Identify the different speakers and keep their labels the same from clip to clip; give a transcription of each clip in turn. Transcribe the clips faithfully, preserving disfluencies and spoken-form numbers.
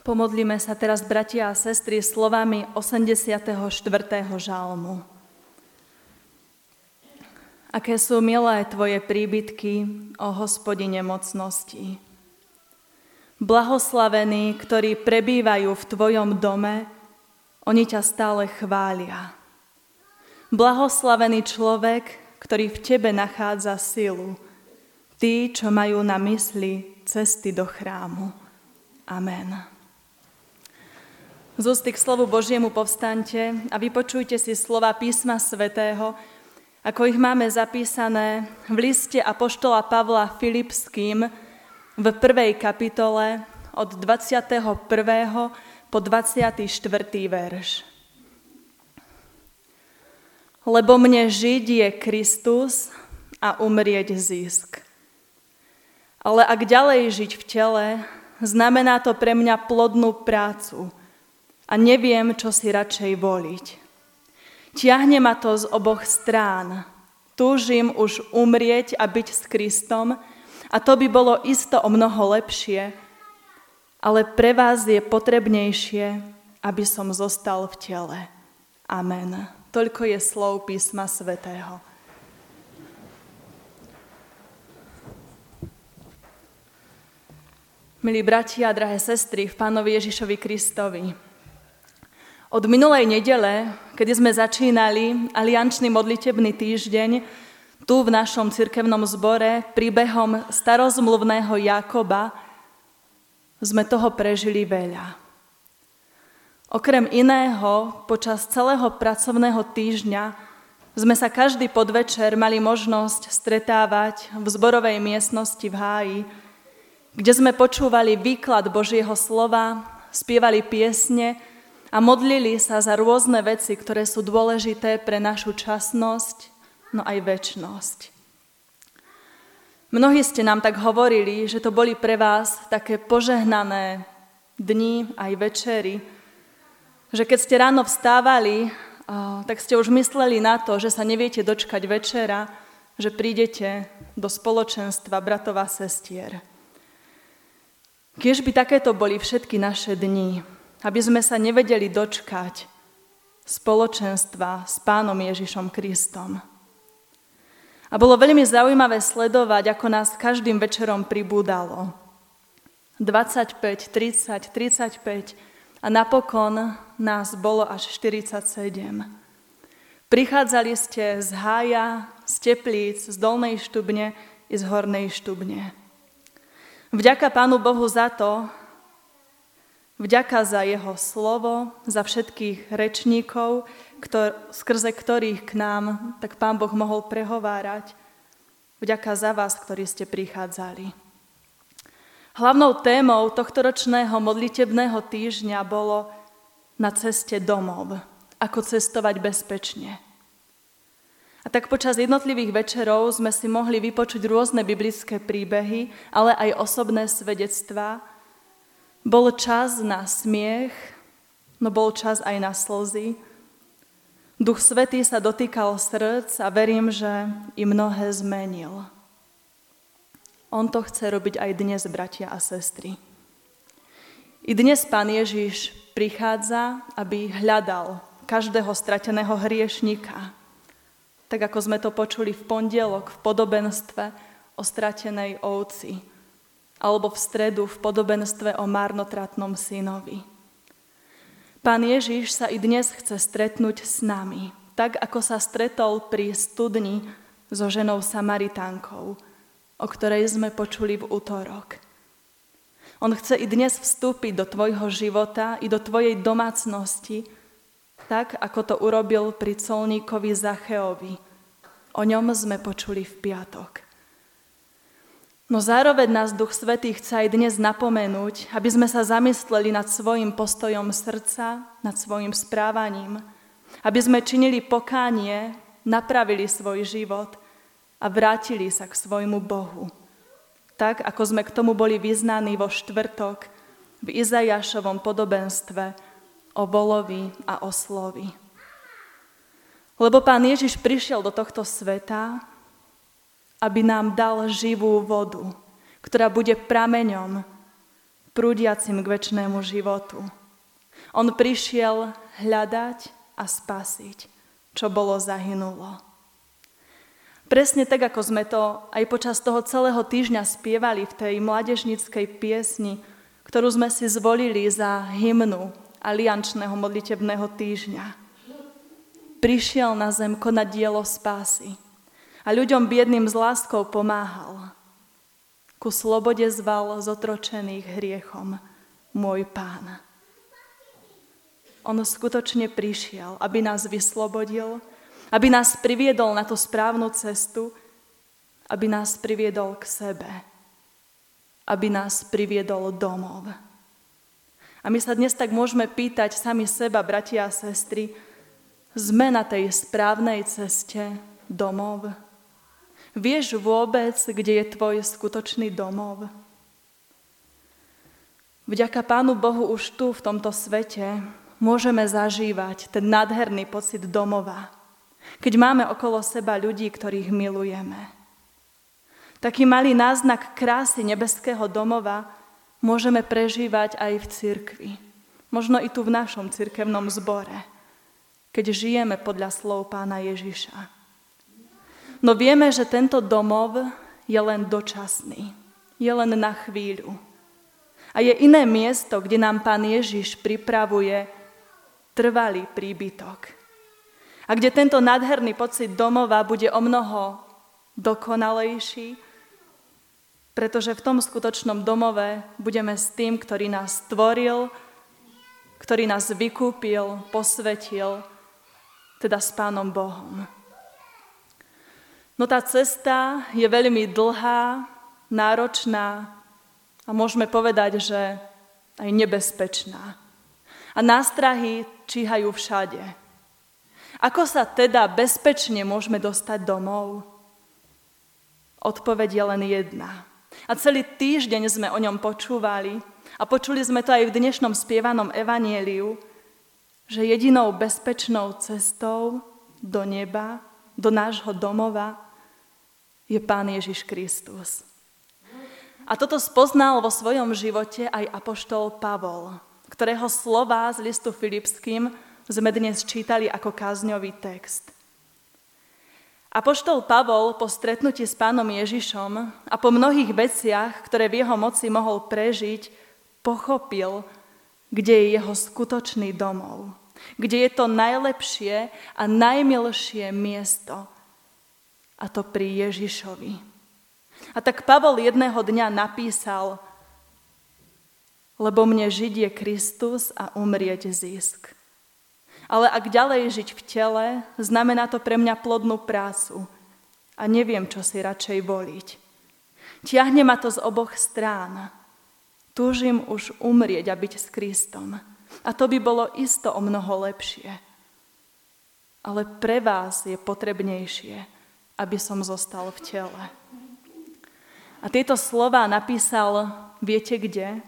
Speaker 1: Pomodlíme sa teraz, bratia a sestry, slovami osemdesiateho štvrtého žalmu. Aké sú milé tvoje príbytky, ó Hospodine mocnosti. Blahoslavení, ktorí prebývajú v tvojom dome, oni ťa stále chvália. Blahoslavený človek, ktorý v tebe nachádza silu, tí, čo majú na mysli cesty do chrámu. Amen. Z ústy k slovu Božiemu povstaňte a vypočujte si slova písma svätého, ako ich máme zapísané v liste apoštola Pavla Filipským v prvej kapitole od dvadsiateho prvého po dvadsiaty štvrtý verš. Lebo mne žiť je Kristus a umrieť zisk. Ale ak ďalej žiť v tele, znamená to pre mňa plodnú prácu a neviem, čo si radšej voliť. Tiahne ma to z oboch strán. Túžim už umrieť a byť s Kristom a to by bolo isto o mnoho lepšie, ale pre vás je potrebnejšie, aby som zostal v tele. Amen. Toľko je slov písma svätého. Milí bratia a drahé sestry v Pánovi Ježišovi Kristovi, od minulej nedele, kedy sme začínali aliančný modlitebný týždeň, tu v našom cirkevnom zbore príbehom starozmluvného Jákoba, sme toho prežili veľa. Okrem iného, počas celého pracovného týždňa sme sa každý podvečer mali možnosť stretávať v zborovej miestnosti v háji, kde sme počúvali výklad Božieho slova, spievali piesne a modlili sa za rôzne veci, ktoré sú dôležité pre našu časnosť, no aj večnosť. Mnohí ste nám tak hovorili, že to boli pre vás také požehnané dni aj večery, že keď ste ráno vstávali, tak ste už mysleli na to, že sa neviete dočkať večera, že prídete do spoločenstva bratov a sestier. Kiež by takéto boli všetky naše dni, aby sme sa nevedeli dočkať spoločenstva s Pánom Ježišom Kristom. A bolo veľmi zaujímavé sledovať, ako nás každým večerom pribúdalo. dvadsaťpäť, tridsať, tridsaťpäť a napokon nás bolo až štyridsaťsedem. Prichádzali ste z hája, z teplíc, z dolnej štubne i z hornej štubne. Vďaka Pánu Bohu za to, vďaka za jeho slovo, za všetkých rečníkov, ktor- skrze ktorých k nám tak Pán Boh mohol prehovárať. Vďaka za vás, ktorí ste prichádzali. Hlavnou témou tohtoročného modlitebného týždňa bolo na ceste domov, ako cestovať bezpečne. A tak počas jednotlivých večerov sme si mohli vypočuť rôzne biblické príbehy, ale aj osobné svedectvá. Bol čas na smiech, no bol čas aj na slzy. Duch Svätý sa dotýkal srdc a verím, že i mnohé zmenil. On to chce robiť aj dnes, bratia a sestry. I dnes Pán Ježiš prichádza, aby hľadal každého strateného hriešnika. Tak ako sme to počuli v pondelok v podobenstve o stratenej ovci, alebo v stredu v podobenstve o marnotratnom synovi. Pán Ježiš sa i dnes chce stretnúť s nami, tak ako sa stretol pri studni so ženou Samaritánkou, o ktorej sme počuli v utorok. On chce i dnes vstúpiť do tvojho života i do tvojej domácnosti, tak ako to urobil pri colníkovi Zacheovi. O ňom sme počuli v piatok. No zároveň nás Duch Svätý chce aj dnes napomenúť, aby sme sa zamysleli nad svojim postojom srdca, nad svojim správaním, aby sme činili pokánie, napravili svoj život a vrátili sa k svojmu Bohu. Tak, ako sme k tomu boli vyznaní vo štvrtok v Izaiášovom podobenstve o volovi a oslovi. Lebo Pán Ježiš prišiel do tohto sveta, aby nám dal živú vodu, ktorá bude prameňom prúdiacim k večnému životu. On prišiel hľadať a spasiť, čo bolo zahynulo. Presne tak, ako sme to aj počas toho celého týždňa spievali v tej mládežníckej piesni, ktorú sme si zvolili za hymnu aliančného modlitebného týždňa. Prišiel na zem konať dielo spásy a ľuďom biedným s láskou pomáhal. Ku slobode zval zotročených hriechom môj Pán. On skutočne prišiel, aby nás vyslobodil, aby nás priviedol na tú správnu cestu, aby nás priviedol k sebe, aby nás priviedol domov. A my sa dnes tak môžeme pýtať sami seba, bratia a sestry, sme na tej správnej ceste domov? Vieš vôbec, kde je tvoj skutočný domov? Vďaka Pánu Bohu už tu, v tomto svete, môžeme zažívať ten nádherný pocit domova, keď máme okolo seba ľudí, ktorých milujeme. Taký malý náznak krásy nebeského domova môžeme prežívať aj v cirkvi. Možno i tu v našom cirkevnom zbore, keď žijeme podľa slov Pána Ježiša. No vieme, že tento domov je len dočasný, je len na chvíľu. A je iné miesto, kde nám Pán Ježiš pripravuje trvalý príbytok. A kde tento nádherný pocit domova bude omnoho dokonalejší, pretože v tom skutočnom domove budeme s tým, ktorý nás stvoril, ktorý nás vykúpil, posvetil, teda s Pánom Bohom. No tá cesta je veľmi dlhá, náročná a môžeme povedať, že aj nebezpečná. A nástrahy číhajú všade. Ako sa teda bezpečne môžeme dostať domov? Odpoveď je len jedna. A celý týždeň sme o ňom počúvali a počuli sme to aj v dnešnom spievanom evanjeliu, že jedinou bezpečnou cestou do neba, do nášho domova je Pán Ježiš Kristus. A toto spoznal vo svojom živote aj apoštol Pavol, ktorého slová z listu Filipským sme dnes čítali ako kázňový text. Apoštol Pavol po stretnutí s Pánom Ježišom a po mnohých veciach, ktoré v jeho moci mohol prežiť, pochopil, kde je jeho skutočný domov, kde je to najlepšie a najmilšie miesto, a to pri Ježišovi. A tak Pavol jedného dňa napísal: lebo mne žiť je Kristus a umrieť zisk. Ale ak ďalej žiť v tele, znamená to pre mňa plodnú prácu a neviem, čo si radšej voliť. Tiahne ma to z oboch strán. Túžim už umrieť a byť s Kristom. A to by bolo isto o mnoho lepšie. Ale pre vás je potrebnejšie, aby som zostal v tele. A tieto slová napísal, viete kde?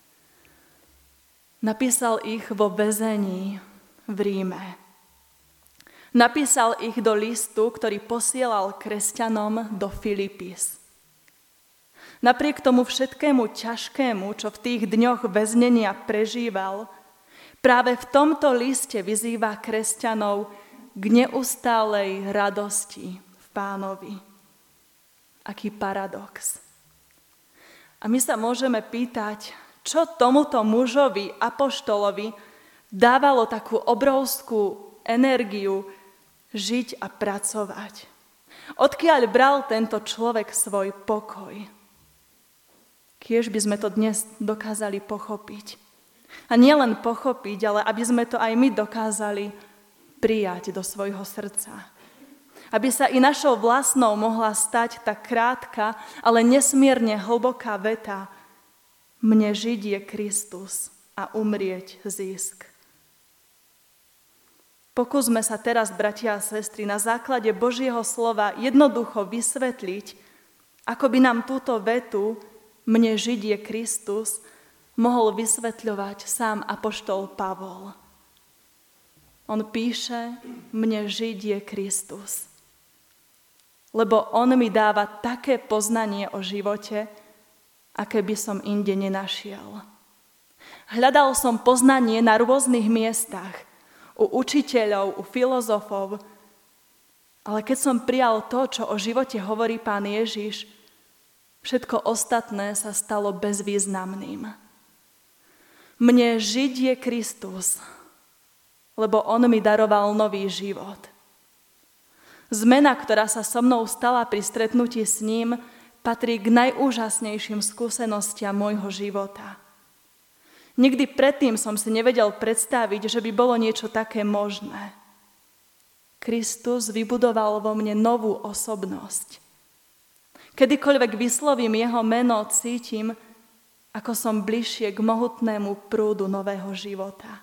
Speaker 1: Napísal ich vo väzení v Ríme. Napísal ich do listu, ktorý posielal kresťanom do Filipis. Napriek tomu všetkému ťažkému, čo v tých dňoch väznenia prežíval, práve v tomto liste vyzýva kresťanov k neustálej radosti v Pánovi. Aký paradox. A my sa môžeme pýtať, čo tomuto mužovi, apoštolovi, dávalo takú obrovskú energiu žiť a pracovať. Odkiaľ bral tento človek svoj pokoj? Kiež by sme to dnes dokázali pochopiť. A nielen pochopiť, ale aby sme to aj my dokázali prijať do svojho srdca. Aby sa i našou vlastnou mohla stať tá krátka, ale nesmierne hlboká veta: mne žiť je Kristus a umrieť zisk. Pokúsme sa teraz, bratia a sestry, na základe Božieho slova jednoducho vysvetliť, ako by nám túto vetu mne žiť je Kristus mohol vysvetľovať sám apoštol Pavol. On píše, mne žiť je Kristus, lebo on mi dáva také poznanie o živote, aké by som inde nenašiel. Hľadal som poznanie na rôznych miestach, u učiteľov, u filozofov, ale keď som prijal to, čo o živote hovorí Pán Ježiš, všetko ostatné sa stalo bezvýznamným. Mne žiť je Kristus, lebo on mi daroval nový život. Zmena, ktorá sa so mnou stala pri stretnutí s ním, patrí k najúžasnejším skúsenostiam môjho života. Nikdy predtým som si nevedel predstaviť, že by bolo niečo také možné. Kristus vybudoval vo mne novú osobnosť. Kedykoľvek vyslovím jeho meno, cítim, ako som bližšie k mohutnému prúdu nového života.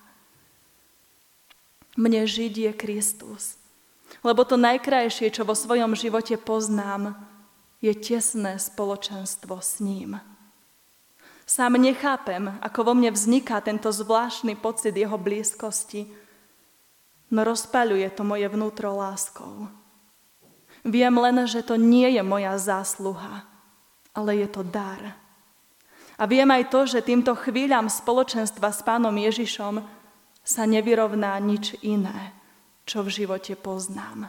Speaker 1: Mne žiť je Kristus, lebo to najkrajšie, čo vo svojom živote poznám, je tesné spoločenstvo s ním. Sám nechápem, ako vo mne vzniká tento zvláštny pocit jeho blízkosti, no rozpaľuje to moje vnútro láskou. Viem len, že to nie je moja zásluha, ale je to dar. A viem aj to, že týmto chvíľam spoločenstva s Pánom Ježišom sa nevyrovná nič iné, čo v živote poznám.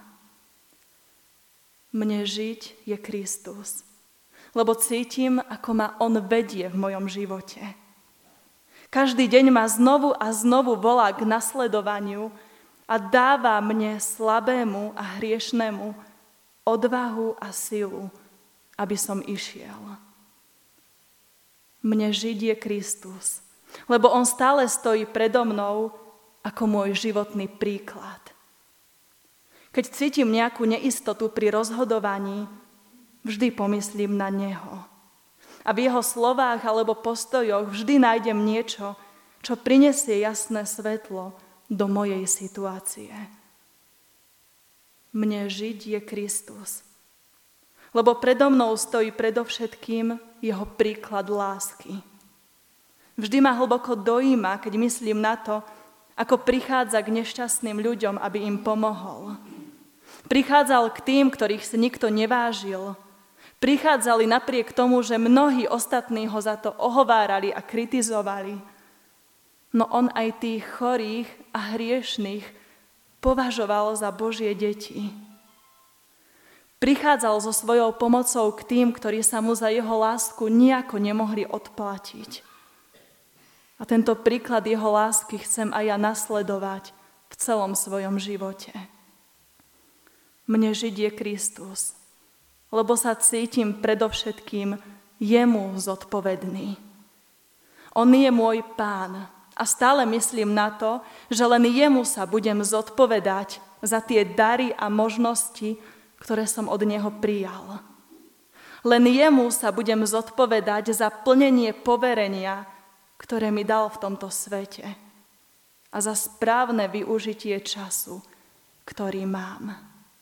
Speaker 1: Mne žiť je Kristus, lebo cítim, ako ma on vedie v mojom živote. Každý deň ma znovu a znovu volá k nasledovaniu a dáva mne slabému a hriešnemu odvahu a silu, aby som išiel. Mne žiť je Kristus, lebo on stále stojí predo mnou ako môj životný príklad. Keď cítim nejakú neistotu pri rozhodovaní, vždy pomyslím na neho. A v jeho slovách alebo postojoch vždy nájdem niečo, čo prinesie jasné svetlo do mojej situácie. Mne žiť je Kristus, lebo predo mnou stojí predovšetkým jeho príklad lásky. Vždy ma hlboko dojíma, keď myslím na to, ako prichádza k nešťastným ľuďom, aby im pomohol. Prichádzal k tým, ktorých si nikto nevážil. Prichádzali napriek tomu, že mnohí ostatní ho za to ohovárali a kritizovali. No on aj tých chorých a hriešných považoval za Božie deti. Prichádzal so svojou pomocou k tým, ktorí sa mu za jeho lásku nijako nemohli odplatiť. A tento príklad jeho lásky chcem aj ja nasledovať v celom svojom živote. Mne žiť je Kristus, lebo sa cítim predovšetkým jemu zodpovedný. On je môj Pán a stále myslím na to, že len jemu sa budem zodpovedať za tie dary a možnosti, ktoré som od neho prijal. Len jemu sa budem zodpovedať za plnenie poverenia, ktoré mi dal v tomto svete a za správne využitie času, ktorý mám.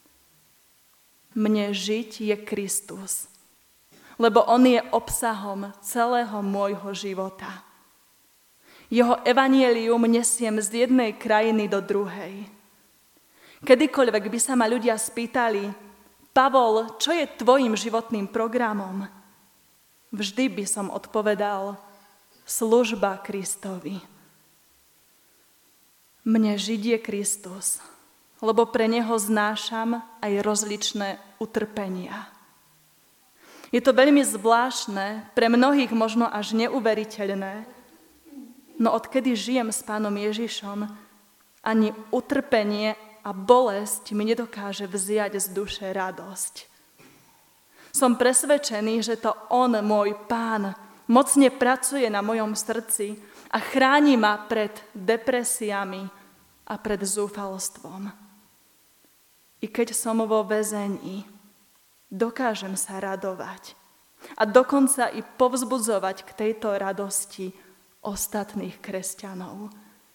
Speaker 1: Mne žiť je Kristus, lebo on je obsahom celého môjho života. Jeho evanjelium nesiem z jednej krajiny do druhej. Kedykoľvek by sa ma ľudia spýtali, Pavol, čo je tvojim životným programom? Vždy by som odpovedal, služba Kristovi. Mne žiť je Kristus, lebo pre neho znášam aj rozličné utrpenia. Je to veľmi zvláštne, pre mnohých možno až neuveriteľné, no odkedy žijem s Pánom Ježišom, ani utrpenie a bolesť mi nedokáže vziať z duše radosť. Som presvedčený, že to on, môj Pán, mocne pracuje na mojom srdci a chráni ma pred depresiami a pred zúfalstvom. I keď som vo väzení, dokážem sa radovať a dokonca i povzbudzovať k tejto radosti ostatných kresťanov.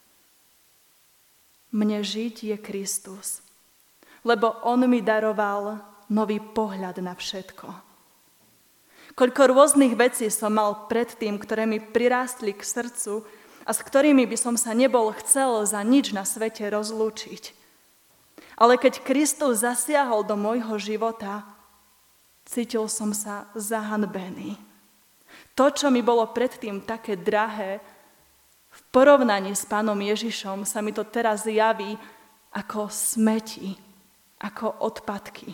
Speaker 1: Mne žiť je Kristus, lebo on mi daroval nový pohľad na všetko. Koľko rôznych vecí som mal predtým, ktoré mi prirástli k srdcu a s ktorými by som sa nebol chcel za nič na svete rozlúčiť. Ale keď Kristus zasiahol do môjho života, cítil som sa zahanbený. To, čo mi bolo predtým také drahé, V porovnaní s Pánom Ježišom sa mi to teraz javí ako smeti, ako odpadky.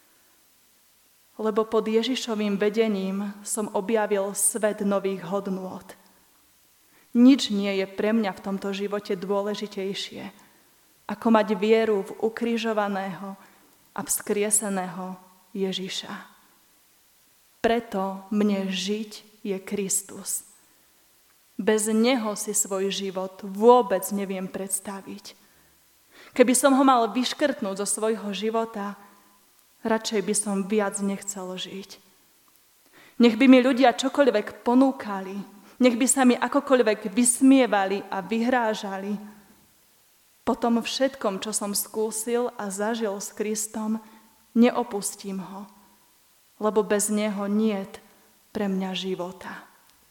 Speaker 1: Lebo pod Ježišovým vedením som objavil svet nových hodnôt. Nič nie je pre mňa v tomto živote dôležitejšie, ako mať vieru v ukrižovaného a vzkrieseného Ježiša. Preto mne žiť je Kristus. Bez neho si svoj život vôbec neviem predstaviť. Keby som ho mal vyškrtnúť zo svojho života, radšej by som viac nechcel žiť. Nech by mi ľudia čokoľvek ponúkali, nech by sa mi akokoľvek vysmievali a vyhrážali. Po tom všetkom, čo som skúsil a zažil s Kristom, neopustím ho, lebo bez neho niet pre mňa života.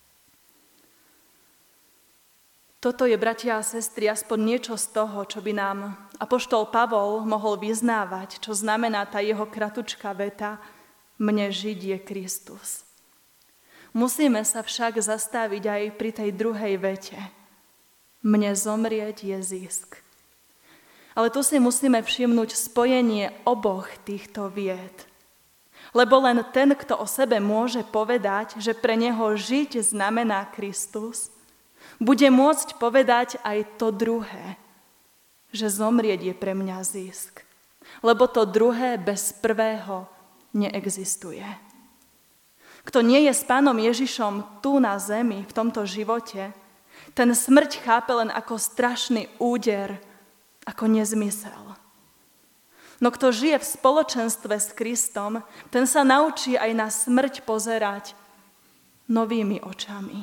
Speaker 1: Toto je, bratia a sestry, aspoň niečo z toho, čo by nám apoštol Pavol mohol vyznávať, čo znamená tá jeho kratučká veta: mne žiť je Kristus. Musíme sa však zastaviť aj pri tej druhej vete. Mne zomrieť je zisk. Ale tu si musíme všimnúť spojenie oboch týchto vied. Lebo len ten, kto o sebe môže povedať, že pre neho žiť znamená Kristus, bude môcť povedať aj to druhé, že zomrieť je pre mňa zisk. Lebo to druhé bez prvého neexistuje. Kto nie je s Pánom Ježišom tu na zemi, v tomto živote, ten smrť chápe len ako strašný úder, ako nezmysel. No kto žije v spoločenstve s Kristom, ten sa naučí aj na smrť pozerať novými očami.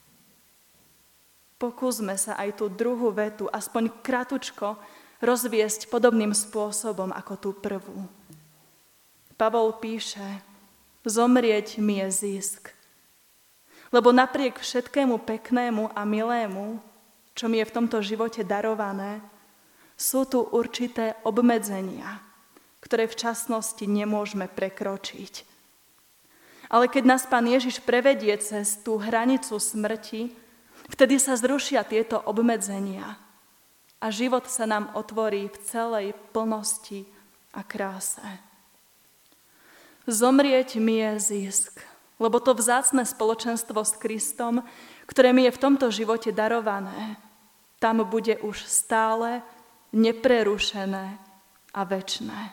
Speaker 1: Pokúsme sa aj tú druhú vetu, aspoň kratučko, rozviesť podobným spôsobom ako tú prvú. Pavol píše: zomrieť mi je zisk. Lebo napriek všetkému peknému a milému, čo mi je v tomto živote darované, sú tu určité obmedzenia, ktoré v časnosti nemôžeme prekročiť. Ale keď nás Pán Ježiš prevedie cez tú hranicu smrti, vtedy sa zrušia tieto obmedzenia a život sa nám otvorí v celej plnosti a kráse. Zomrieť mi je zisk, lebo to vzácne spoločenstvo s Kristom, ktoré mi je v tomto živote darované, tam bude už stále neprerušené a večné.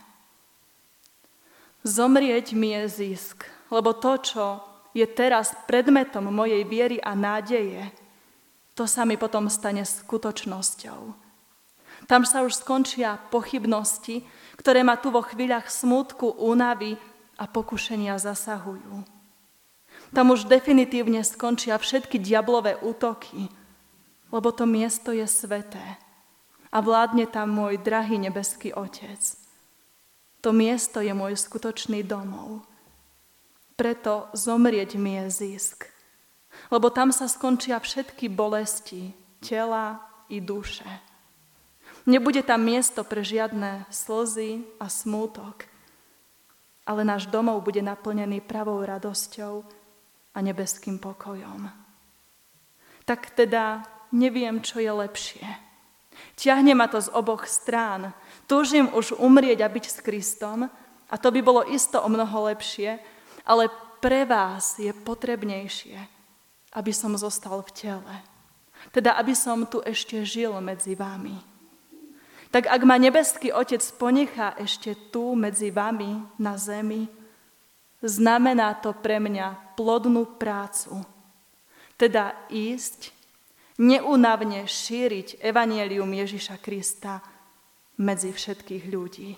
Speaker 1: Zomrieť mi je zisk, lebo to, čo je teraz predmetom mojej viery a nádeje, to sa mi potom stane skutočnosťou. Tam sa už skončia pochybnosti, ktoré ma tu vo chvíľach smútku, únavy a pokušenia zasahujú. Tam už definitívne skončia všetky diablové útoky, lebo to miesto je sväté a vládne tam môj drahý nebeský Otec. To miesto je môj skutočný domov. Preto zomrieť mi je zisk, lebo tam sa skončia všetky bolesti tela i duše. Nebude tam miesto pre žiadne slzy a smútok, ale náš domov bude naplnený pravou radosťou a nebeským pokojom. Tak teda neviem, čo je lepšie. Ťahne ma to z oboch strán. Túžim už umrieť a byť s Kristom, a to by bolo isto o mnoho lepšie, ale pre vás je potrebnejšie, aby som zostal v tele. Teda, aby som tu ešte žil medzi vami. Tak ak ma nebeský Otec ponechá ešte tu medzi vami na zemi, znamená to pre mňa plodnú prácu. Teda ísť, neúnavne šíriť evanjelium Ježiša Krista medzi všetkých ľudí.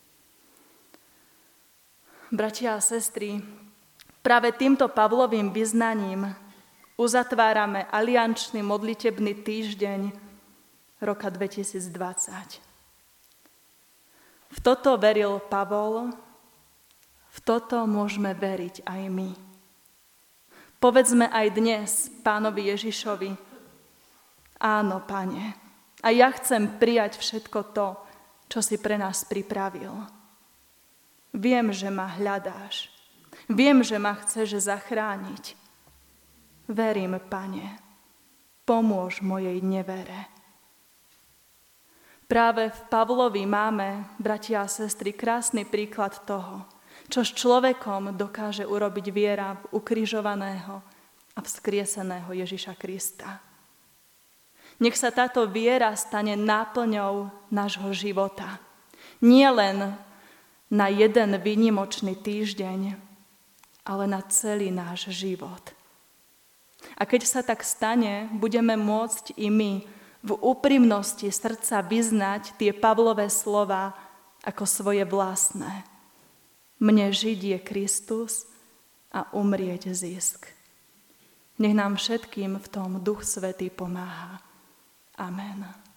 Speaker 1: Bratia a sestry, práve týmto Pavlovým vyznaním uzatvárame aliančný modlitebný týždeň roka dvetisícdvadsať. V toto veril Pavol, v toto môžeme veriť aj my. Povedzme aj dnes Pánovi Ježišovi: áno, Pane, a ja chcem prijať všetko to, čo si pre nás pripravil. Viem, že ma hľadáš. Viem, že ma chceš zachrániť. Verím, Pane. pomôž mojej nevere. Práve v Pavlovi máme, bratia a sestry, krásny príklad toho, čo s človekom dokáže urobiť viera v ukrižovaného a vzkrieseného Ježiša Krista. Nech sa táto viera stane náplňou nášho života. Nie len na jeden výnimočný týždeň, ale na celý náš život. A keď sa tak stane, budeme môcť i my v úprimnosti srdca vyznať tie Pavlové slova ako svoje vlastné. Mne žiť je Kristus a umrieť zisk. Nech nám všetkým v tom Duch Svätý pomáha. Amen.